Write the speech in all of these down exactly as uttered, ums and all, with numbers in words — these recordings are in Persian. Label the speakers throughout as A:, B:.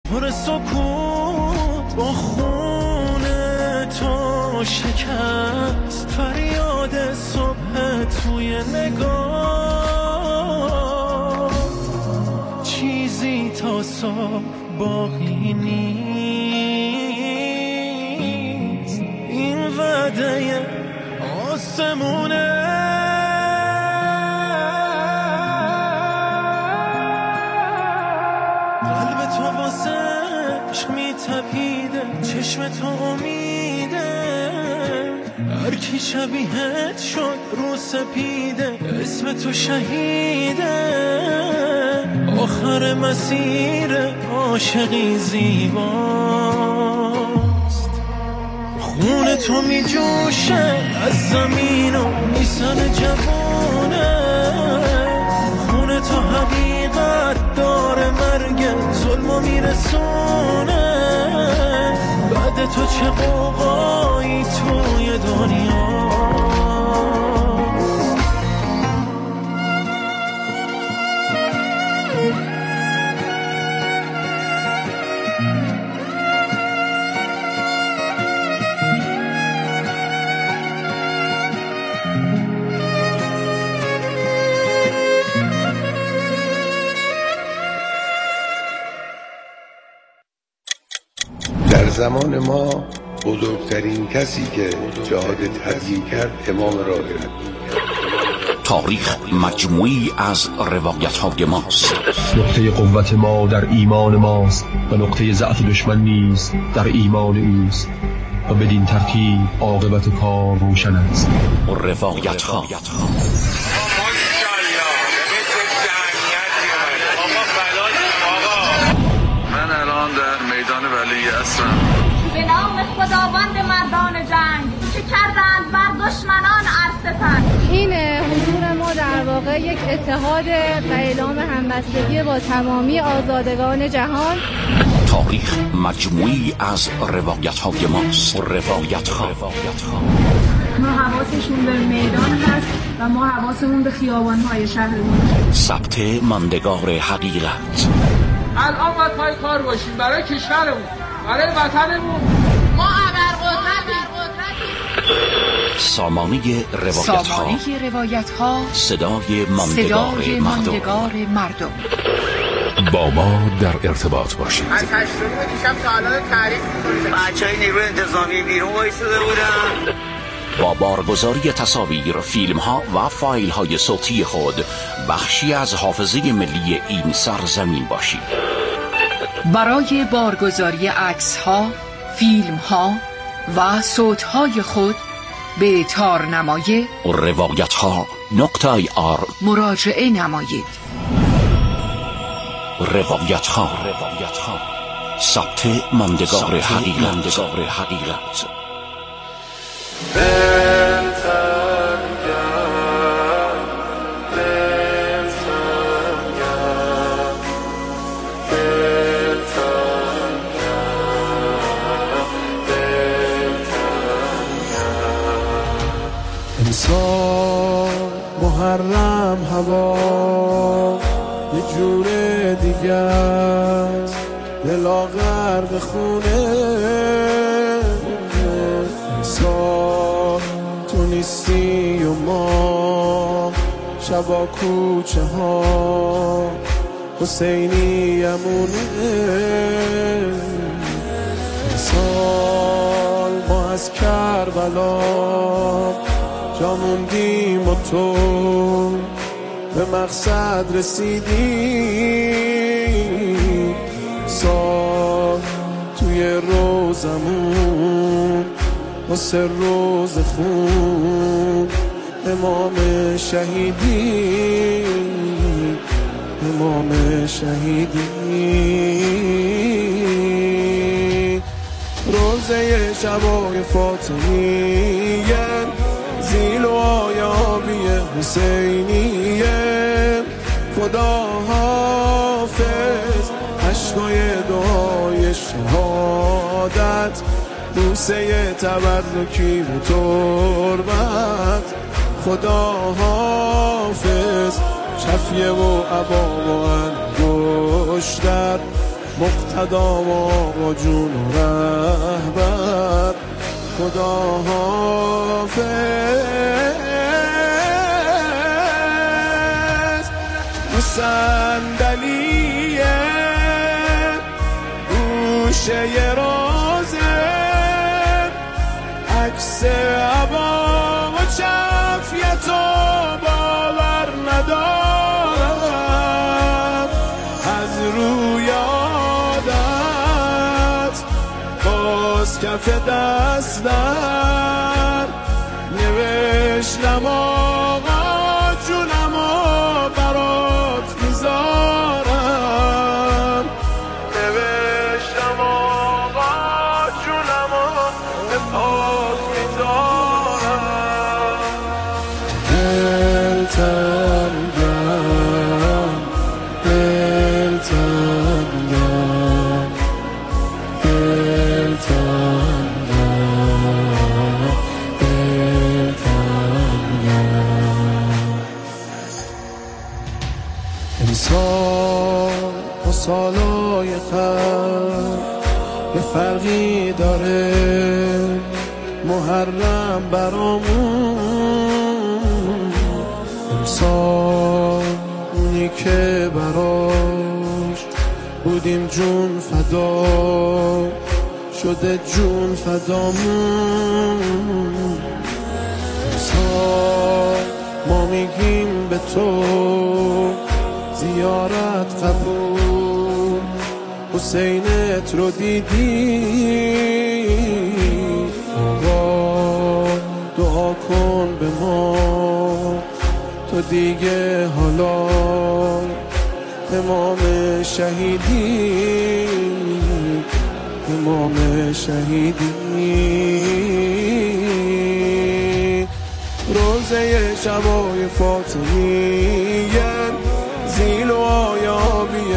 A: پر سکوت با خون تو شکست، فریاد صبح توی نگاه، چیزی تا صبح باقی نیست، این وعده آسمونه. قلب تو واسه عشق میتپیده، چشم تو امیده، هر کی شبیهت شد رو سپیده، اسم تو شهیده، آخر مسیر عاشقی زیباست، خون تو میجوشه از زمین و میسن جوونه، خون تو حقیقت داره، مرگ ظلمو میرسونه، بعد تو چه قوقایی توی دنیا.
B: در زمان ما بزرگترین کسی که جهاد تبیین کرد امام راهب.
C: تاریخ مجموعی از روایت‌های ماست.
D: نقطه قوت ما در ایمان ماست و نقطه ضعف دشمن نیز در ایمان اوست و بدین ترتیب عاقبت کار روشن است.
C: روایت‌ها
E: من الان در میدان ولی اسرم.
F: به نام خداوند مردان جنگ که کردند بر دشمنان عرصه.
G: این حضور ما در واقع یک اتحاد و اعلام همبستگی با تمامی آزادگان جهان.
C: تاریخ مجموعی از روایت‌های ماست. روایت‌ها
F: ما حواسشون به میدان هست و ما حواسمون به خیابان‌های شهرمون.
C: ثبت ماندگار حقیقت.
H: الان باید پای کار باشیم برای کشورمون، برای وطنمون.
F: ما ابرقدرتیم.
C: سامانه روایت‌ها.
I: سامانه روایت‌ها.
C: صدای ماندگار
I: صدای ماندگار مردم.
C: با ما در ارتباط باشید.
H: از هشتونی دیشب تا الان تعریف می‌کنید.
J: بچه‌های نیروی انتظامی بیرون وایساده بودن.
C: با بارگذاری تصاویر، فیلم‌ها و فایل‌های صوتی خود بخشی از حافظه ملی این سرزمین باشید.
I: برای بارگذاری عکس‌ها، فیلم‌ها و صوت‌های خود به تارنمای
C: روایت‌ها نقطه آی آر
I: مراجعه نمایید.
C: روایت‌ها ثبت ماندگار حقیقت.
A: امسال محرم هوا یه جور دیگه است، دلا غرق خونه. امسال تو نیستی و ما شبا کوچه ها حسینی امونه. امسال ما از کربلا جا موندیم و تو به مقصد رسیدی. سال توی روزمون واسه روز خون امام شهیدی، امام شهیدی. روزه شبای فاطمیه، زیل و آیابی حسینیه. خدا حافظ، عشقای دعای شهادت، بوسه تبرکی به تربت. خدا حافظ، شفیه و عبا و انگشتر، مقتدر مقتدام آقا جون و رهبر. خدا حافظ. رو صندلی گوشه رازه عکس عبا و چفیت و باور ندارم. از روی عادت باز کف دستم نوشتم آقا جونم و برات میذارم. نوشتم آقا جونم و برات میذارم. دلتم گم دلتم گم دلتم گم دلتم گم. انسان با سالای قبل یه فرقی داره. محرم برامون انسان اونی که براش بودیم جون فدا شده جون فدامون. انسان ما میگیم به تو زیارت قبول. حسینت رو دیدی آقا دعا کن به ما تو دیگه حالا امام شهیدی امام شهیدی. روزه شبای فاطمیه زیل و آیابی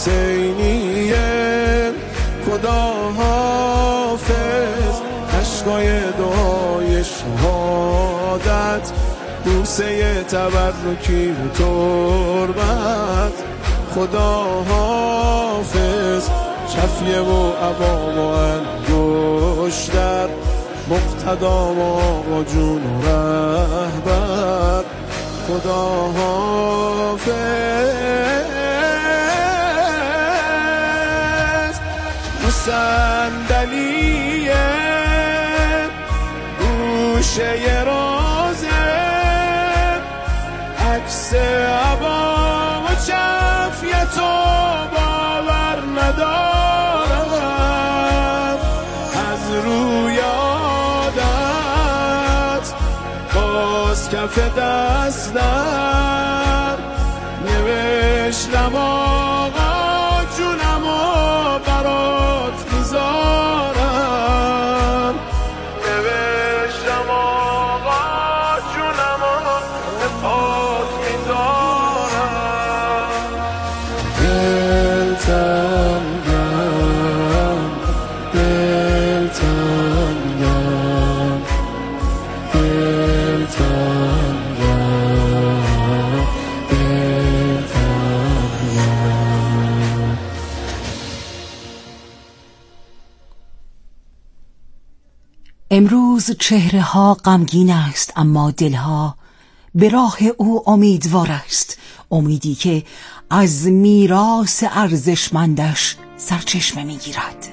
A: حسینیه. خدا حافظ. عشقای دعای شهادت بوسه تبرکی به تربت. خدا حافظ. شفیه و عبا و انگشتر مقتدام آقا جون و رهبر. خدا حافظ. رو صندلی گوشه رازه عکس عبا و چفیت و باور ندارم. از روی عادت باز کف دستم نوشتم آقا جونم و برات میذارم. نوشتم آقا جونم و برات میذارم. دلتم گم دلتم گم دلتم گم دلتم گم.
K: امروز چهره ها غمگین است اما دلها به راه او امیدوار است. امیدی که از میراث ارزشمندش سرچشمه میگیرد.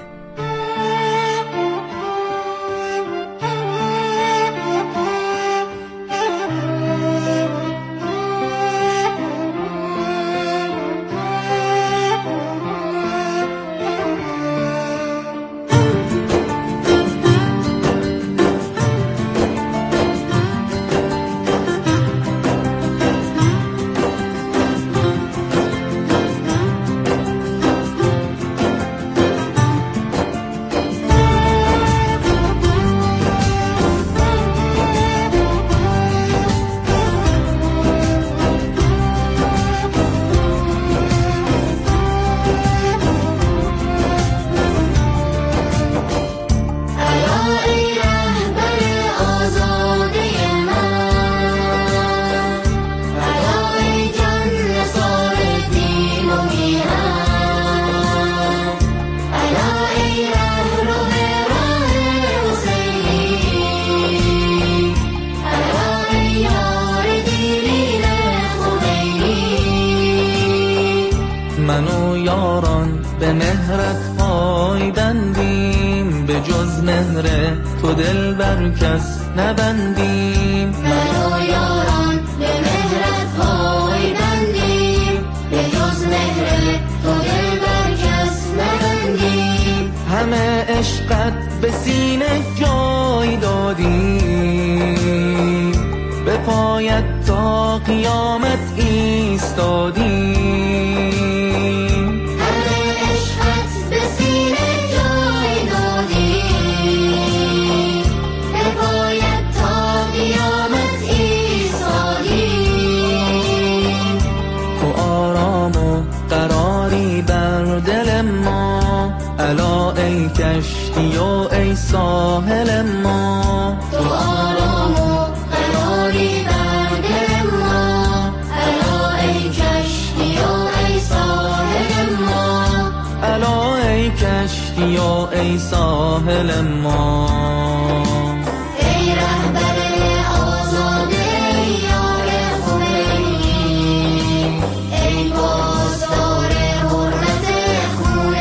L: مهرت پای بندیم، به جز مهر تو دل بر کس نبندیم.
M: مرا یاران به مهرت پای بندیم، به جز مهر تو دل بر کس نبندیم.
L: همه عشقت به سینه جای دادیم، به پایت تا قیامت ایستادیم.
M: همه عشقت به سینه جای دادیم، به پایت تا قیامت ایستادیم.
L: تو آرام و قراری بر دل ما، الا ای کشتی و ای ساحل ما.
M: تو آرام و قراری بر دل ما، الا ای کشتی و ای ساحل ما.
L: الا ای کشتی و ای ساحل ما.
M: ای رهبر آزاده یار خمینی، ای پاسدار حرمت خون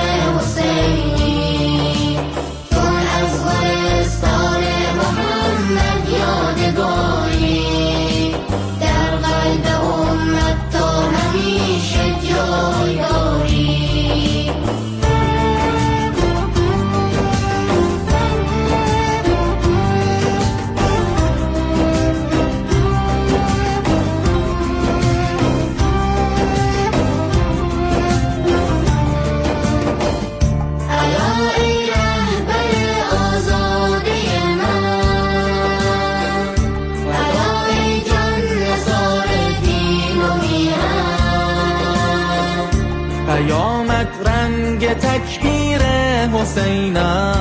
M: حسینی. چون از گلستان محمد یادگاری، در قلب امت تا همیشه جای داری.
L: قیامت رنگ تکبیر حسین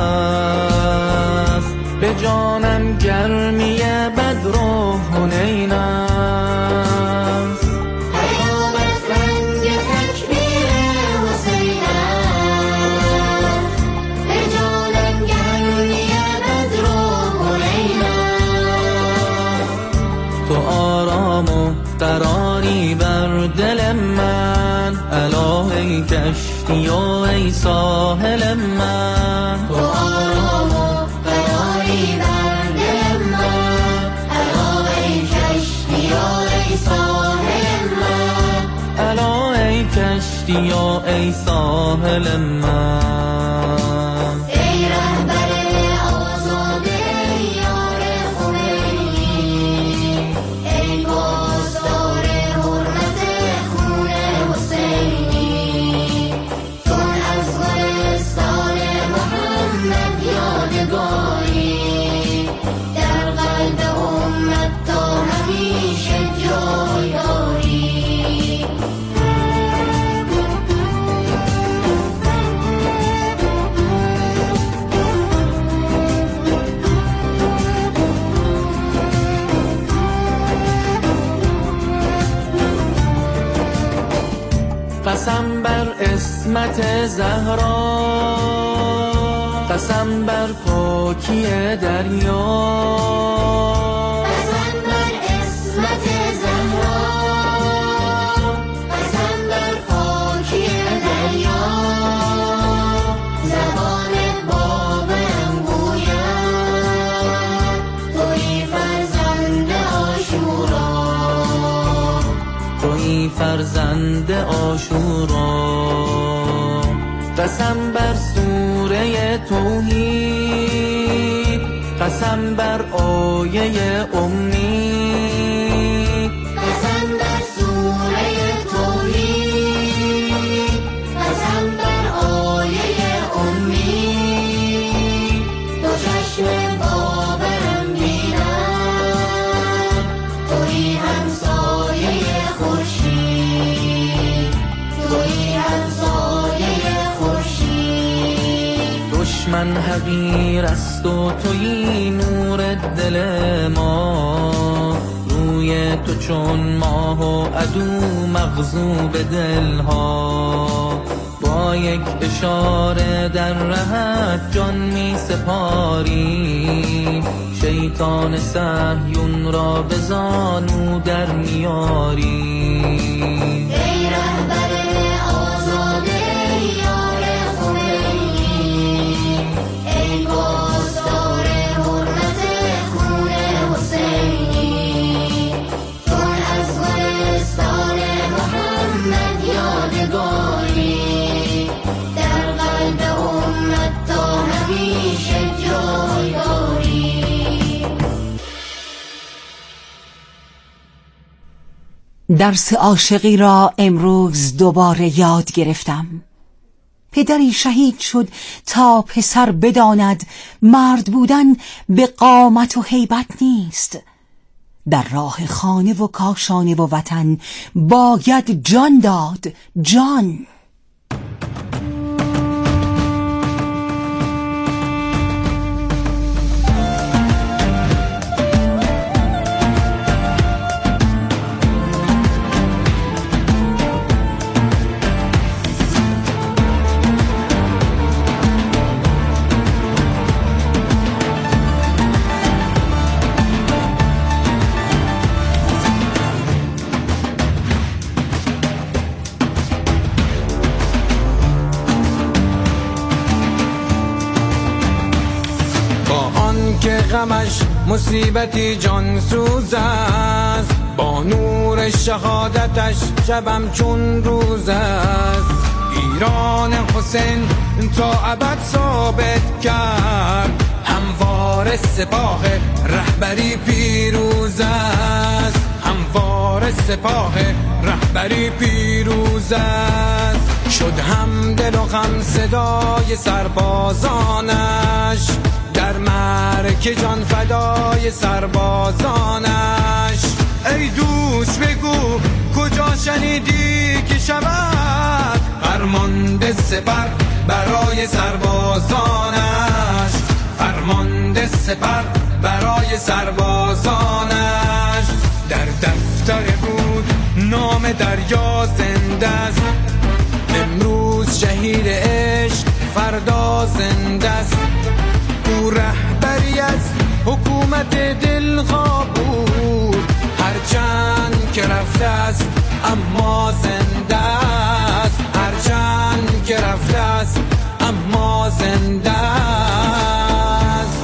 L: است، به جانم گرمی بدر و حنین است.
M: قیامت رنگ تکبیر حسین است، به جانم گرمی بدر و حنین است.
L: تو آرام و قراری بر دل من، الا ای کشتی و ای ساحل من.
M: تو آرام و قراری بر دل من، الا ای کشتی و ای ساحل من.
L: الا ای کشتی و ای ساحل من.
M: ای رهبر آزاده یار خمینی، ای پاسدار حرمت خون حسینی. چون از گلستان محمد یادگاری، در قلب امت تا همیشه جای داری.
L: قسم بر عصمت زهرا، قسم بر پاکی دریا.
M: قسم بر عصمت زهرا، قسم بر پاکی دریا. زبان بابم گوید تویی فرزند عاشورا،
L: تویی فرزند عاشورا. قسم بر سوره توحید، قسم بر آیه امید.
M: قسم بر سوره توحید، قسم بر آیه امید. دو چشم بابرم دیدم، تویی همسایه خورشید، تویی همسایه خورشید.
L: دشمن حقیر است و تویی نور دل ما، روی تو چون ماه و عدو مغضوب دلها. با یک اشاره در رهت جان می سپاری، شیطان صهیون را به زانو در میاری.
M: ای رهبر آزاده یار
K: درس عاشقی را امروز دوباره یاد گرفتم. پدری شهید شد تا پسر بداند مرد بودن به قامت و هیبت نیست. در راه خانه و کاشانه و وطن باید جان داد، جان.
L: که غمش مصیبتی جان سوز است، با نور شهادتش شبم چون روز است. ایران حسین تا ابد ثابت کرد، هموار سپاه رهبری پیروز است، هموار سپاه رهبری پیروز است. شد هم دل و غم صدای سربازانش، در مرگ جان فدای سربازانش. ای دوست بگو کجا شنیدی که شود فرمانده سپر برای سربازانش، فرمانده سپر برای سربازانش. در دفتر بود نام دریا زنده است، امروز شهید عشق فردا زنده است. او رهبری از حکومت دلخواه بود، هرچند که رفته است اما زنده است، هرچند که رفته است اما زنده است.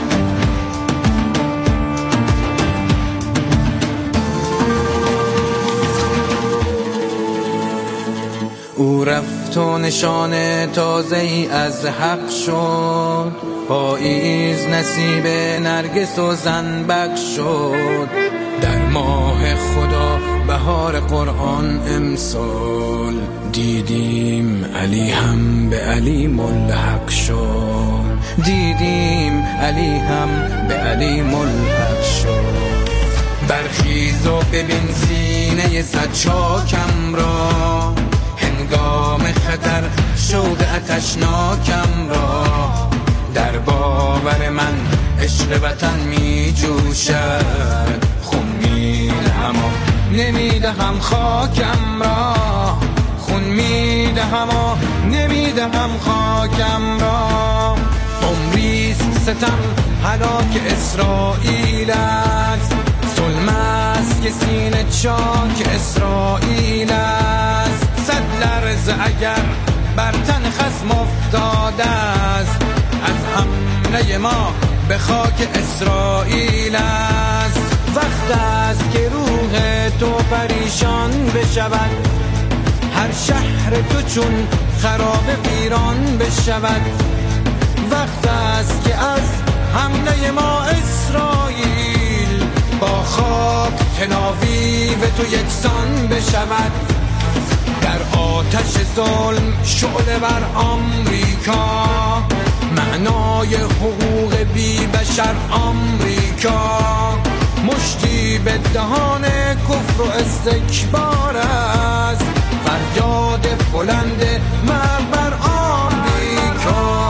L: او رفت و نشان تازه ای از حق شد، پاییز نصیب نرگس و زنبق شد. در ماه خدا بهار قرآن امسال، دیدیم علی هم به علی ملحق شد، دیدیم علی هم به علی ملحق شد. برخیز و ببین سینه صد چاکم را، هنگام خطر شوق آتشناکم را. در باور من عشق وطن می جوشد، خون می دهم و نمی دهم خاکم را، خون می دهم و نمی دهم خاکم را. عمریست ستم هلاک اسرائیل است، ظلم است که سینه چاک اسرائیل است. صد لرز اگر بر تن خصم افتاده است، از حمله ما به خاک اسرائیل است. وقت است که روح تو پریشان بشود، هر شهر تو چون خراب ویران بشود. وقت است که از حمله ما اسرائیل با خاک تلاویو تو یکسان بشود. در آتش ظلم شعله بر آمریکا، معنای حقوق بی بشر آمریکا. مشتی به دهان کفر و استکبار است، فریاد بلند مرگ بر آمریکا.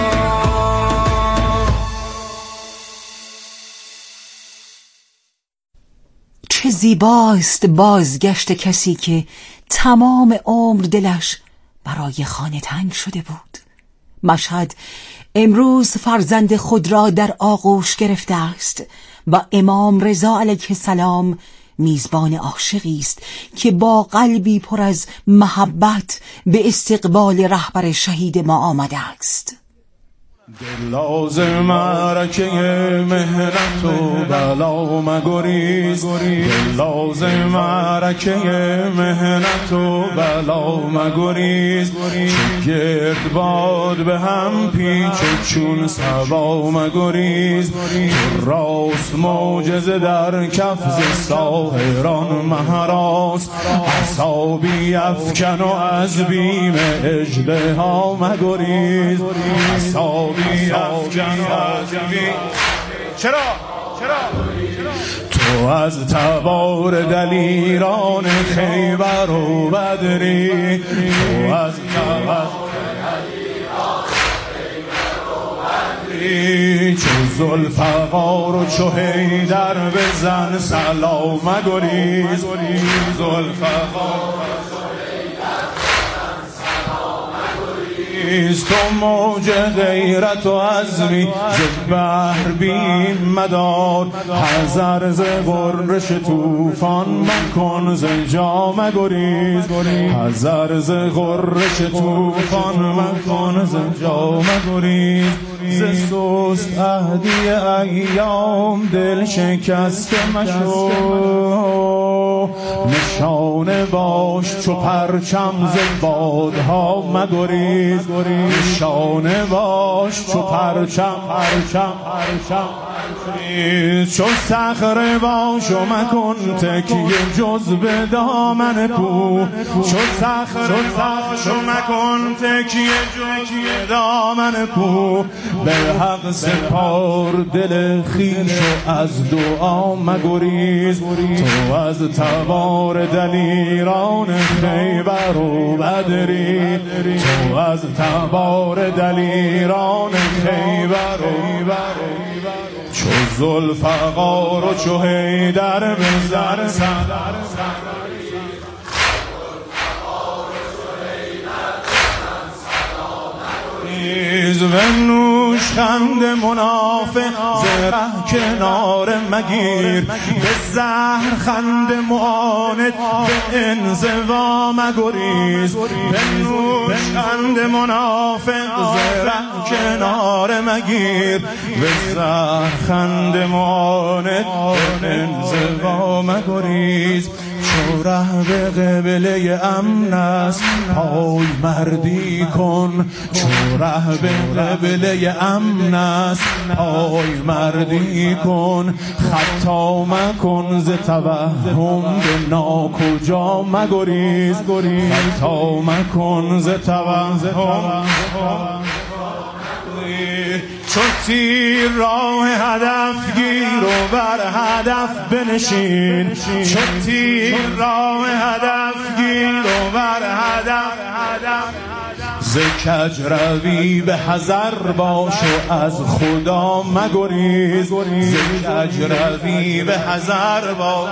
K: چه زیباست بازگشت کسی که تمام عمر دلش برای خانه تنگ شده بود. مشهد امروز فرزند خود را در آغوش گرفته است و امام رضا علیه السلام میزبان عاشقی است که با قلبی پر از محبت به استقبال رهبر شهید ما آمده است.
N: لازم معرکه مهنت و بلا مگریز، لازم معرکه مهنت و بلا مگریز. چون گرد باد به هم پیچ چون صبا مگریز. تو راست معجزه در کف ز ساحران مهراست. عصابی افکن و از بیم اژدها مگریز. عصابی افکن و از بیم چرا؟ چرا؟ تو از تبار دلیران خیبر و بدری، تو از تبار چو ذوالفقار و چو حیدر بزن سلام مگریز. ذوالفقار تو موج غیرت و عزمی ز بحر بیم مدار. حذر ز غرش طوفان مکن ز جا مگریز. حذر ز غرش طوفان مکن ز جا مگریز. ز سست عهدی ایام دل شکسته مشو. نشانه باش چو پرچم ز بادها مگریز. نشانه باش چو پرچم پرچم پرچم چو صخره باش و مکن تکیه جز به دامن کوه. چو صخره باش و مکن تکیه جز به دامن کوه. به حق سپار دل خویش و از دعا مگریز. تو از تبار دلیران خیبر و بدری، تو از تبار دلیران خیبر و بدری. چو ذوالفقار و چو حیدر بزن سلام و نوش خند منافق زره کنار مگیر. به زهر خند معاند به انزوا مگریز. به نوش خند منافق زره کنار مگیر. به زهر خند معاند به انزوا مگریز. چو ره به قبله امن است پای مردی کن. چو ره به قبله امن است پای مردی کن. خطا مکن ز توهم به ناکجا مگریز. خطا مکن ز توهم چو تیر راه هدف گیر و بر هدف بنشین. چو تیر راه هدف گیر و بر هدف ز کج روی به حذر باش و از خدا مگریز. ز کج روی به حذر باش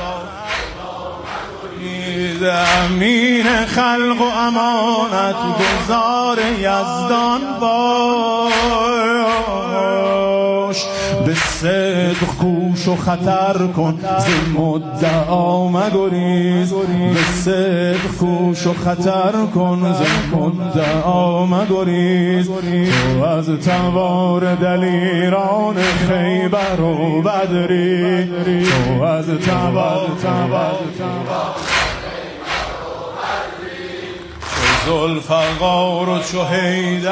N: امین خلق و امانت گزار یزدان باش. به صدق کوش و خطر کن ز مدعا مگریز. به صدق کوش و خطر کن ز مدعا مگریز. تو از تبار دلیران خیبر و بدری، تو از تبار تبار ذوالفقار و چو حیدر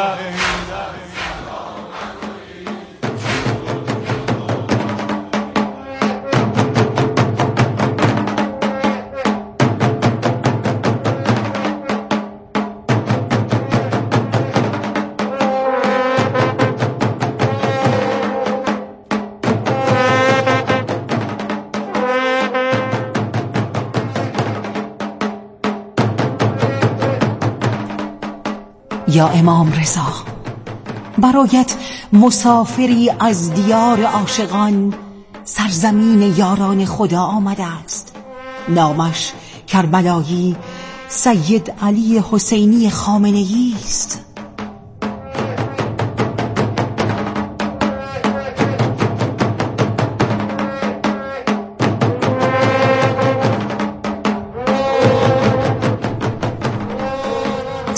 K: یا امام رضا، برایت مسافری از دیار عاشقان سرزمین یاران خدا آمده است. نامش کربلایی سید علی حسینی خامنه‌ای است.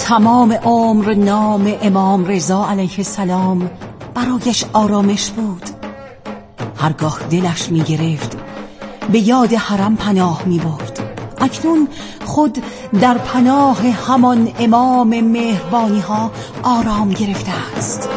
K: تمام عمر نام امام رضا علیه السلام برایش آرامش بود. هرگاه دلش می گرفت به یاد حرم پناه می برد. اکنون خود در پناه همان امام مهربانی ها آرام گرفته است.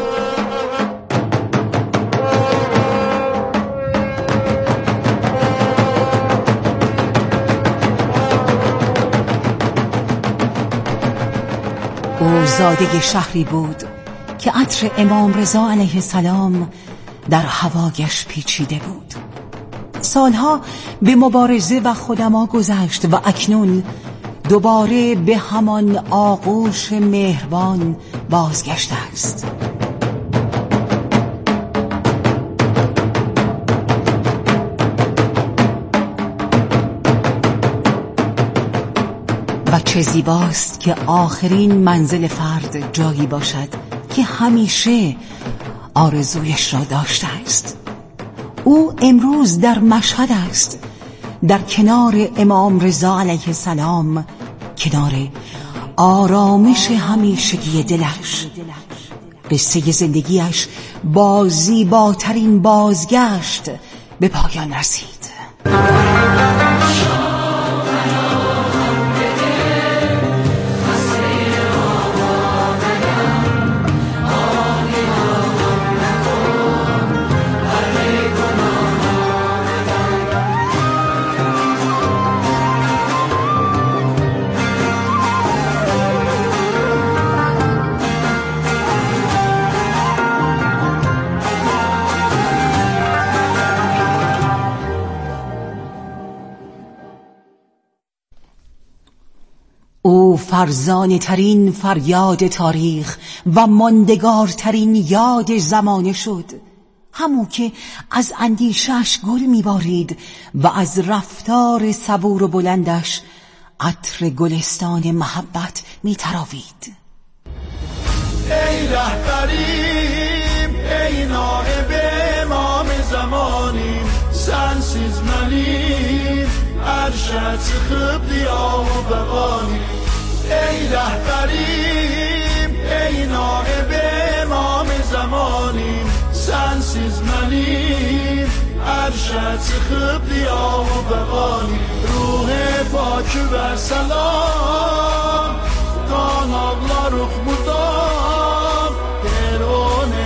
K: او زاده شهری بود که عطر امام رضا علیه السلام در هوایش پیچیده بود. سالها به مبارزه و خدما گذشت و اکنون دوباره به همان آغوش مهربان بازگشته است. و چه زیباست که آخرین منزل فرد جایی باشد که همیشه آرزویش را داشته است. او امروز در مشهد است، در کنار امام رضا علیه السلام، کنار آرامش همیشگی دلش. قصه زندگیش با زیباترین بازگشت به پایان رسید. او فرزانه ترین فریاد تاریخ و ماندگارترین یاد زمانه شد، همو که از اندیشش گل میبارید و از رفتار صبور و بلندش عطر گلستان محبت میتراوید.
N: ای رهبریم، ای نائب امام زمانیم، sensiz منیم، ارشد خبدیا و بقانیم. ای رهبریم، ای نائب امام زمانیم، sensiz منیم، ارشد خبدیا و بقانیم. روح پاک و سلام kanallar mudam Perone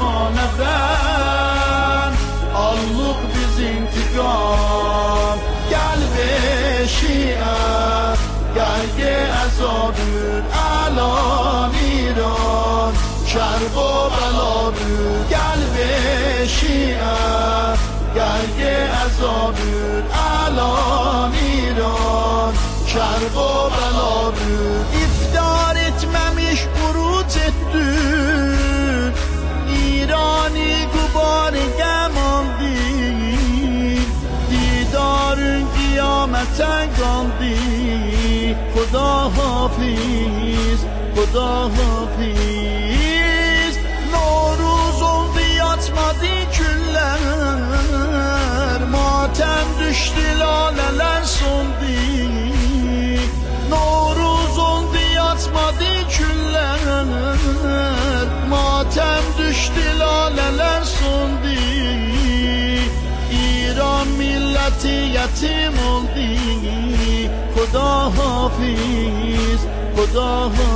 N: zamaneden Alluk biz intikam Gel be şiar Gel ge azabür alan İran Şerb o belabür Gel be şiar Gel ge azabür alan İran Şerb o belabür İftihar etmemiş buruc ettin İrani gubar-ı geman değil Didarın kıyamete kaldı Khuda hafiz, Khuda hafiz Noruz oldu yatmadı küller Matem düştü laleler sondu Noruz oldu yatmadı küller Matem düştü laleler sondu İran milleti yetim oldu Khuda hafiz, Khuda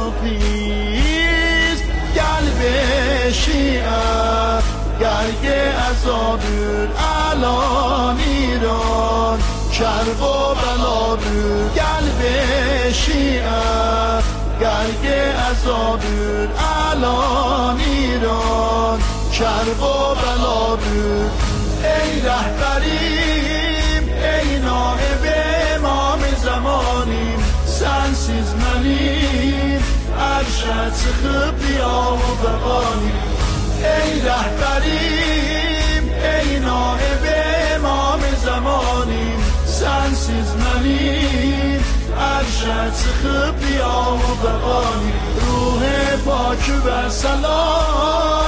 N: hafiz Gel be şiar Gel ge azabür alan İran Şerb o belabür Gel be şiar Gel ge azabür alan İran Şerb o belabür Ey rehberim Ey naib imam zamanim Sensiz menim Erşed çıkıp ya و بقانیم ای رهبریم ای نائب امام زمانیم sensiz منیم ارشد çıkıp ya و بقانیم روح پاک و سلام